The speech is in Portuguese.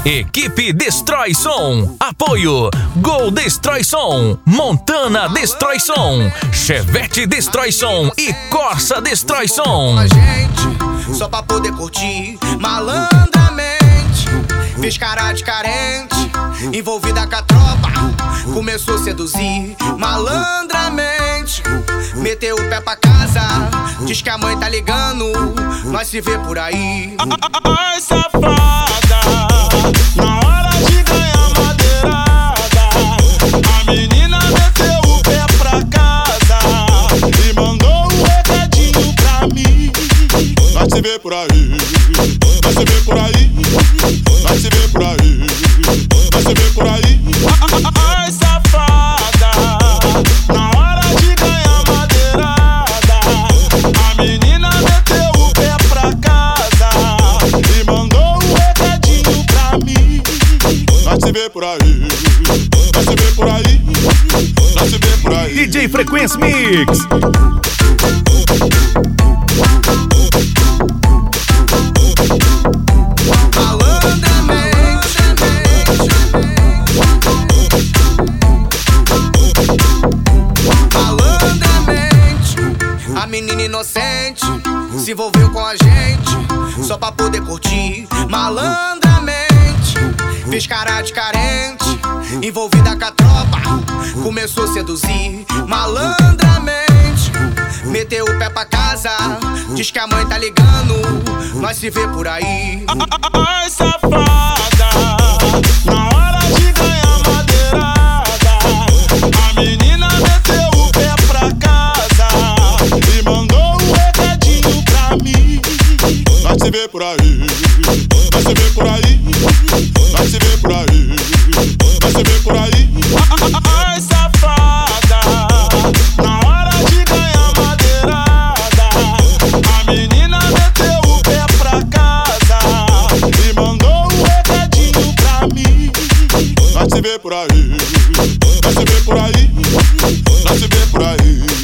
Equipe Destrói Som. Apoio Gol Destrói Som, Montana Destrói Som, Chevette Destrói Som e Corsa Destrói Som. A gente só pra poder curtir malandramente. Fiz cara de carente, envolvida com a tropa, começou a seduzir malandramente. Meteu o pé pra casa, diz que a mãe tá ligando, nós se vê por aí. Ai, safada, na hora de ganhar madeirada, a menina meteu o pé pra casa e mandou um recadinho pra mim. Nós se vê por aí, nós se vê por aí, nós se vê por aí, nós se vê por aí. Ai, safada, na hora de ganhar madeirada, a menina meteu o pé pra casa e mandou um recadinho pra mim. Nós se vê por aí, nós se vê por aí, nós se vê por aí. DJ Frequência Mix. A menina inocente se envolveu com a gente só pra poder curtir malandramente. Fiz cara de carente, envolvida com a tropa, começou a seduzir malandramente. Meteu o pé pra casa, diz que a mãe tá ligando, nós se vê por aí. Ai, safada, na hora de ganhar madeirada, a menina meteu o pé pra casa e mandou um recadinho pra mim. Nós se vê por aí, nós se vê por aí, nós se vê por aí, nós se vê por aí. Ai, safada, na hora de ganhar madeirada, a menina meteu o pé pra casa e mandou um recadinho pra mim. Nós se vê por aí, nós se vê por aí, nós se vê por aí.